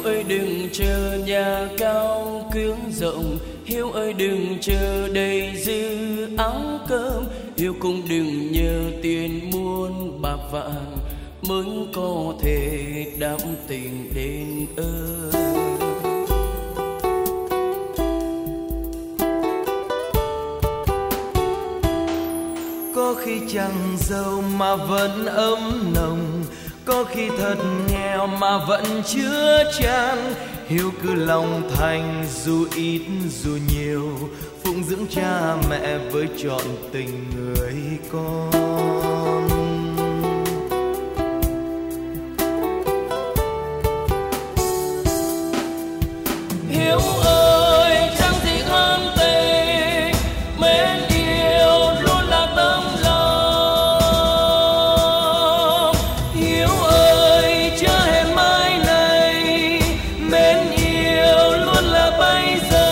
ơi đừng chờ nhà cao cưỡng rộng, Hiếu ơi đừng chờ đầy dư áo cơm, Hiếu cũng đừng nhờ tiền muôn bạc vàng mới có thể đắm tình đền ơn. Có khi chẳng giàu mà vẫn ấm nồng, có khi thật nghèo mà vẫn chứa chan. Hiếu cứ lòng thành dù ít dù nhiều, phụng dưỡng cha mẹ với trọn tình người con. Hiếu ơi chẳng gì hơn tình, mến yêu luôn là tấm lòng. Hiếu ơi chưa hẹn mai này, mến yêu luôn là bây giờ.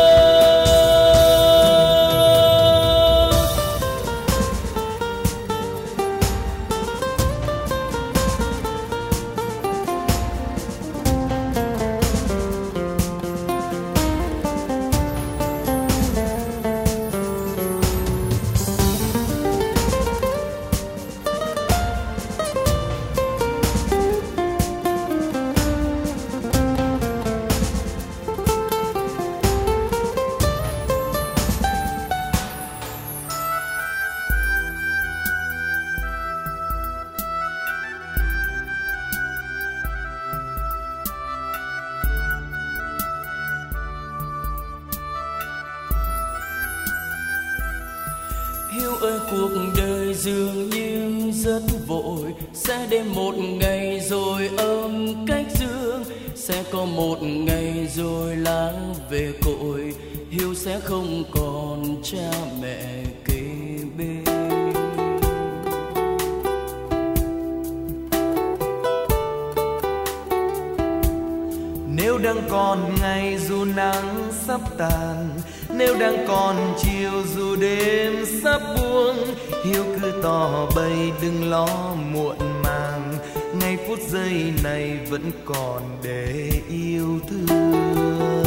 Hiếu ơi cuộc đời dường như rất vội, sẽ đến một ngày rồi âm cách dương, sẽ có một ngày rồi lá về cội, Hiếu sẽ không còn cha mẹ kế bên. Nếu đang còn ngày dù nắng sắp tàn, nếu đang còn chiều dù đêm sắp buông, Hiếu cứ tỏ bày đừng lo muộn màng, ngay phút giây này vẫn còn để yêu thương.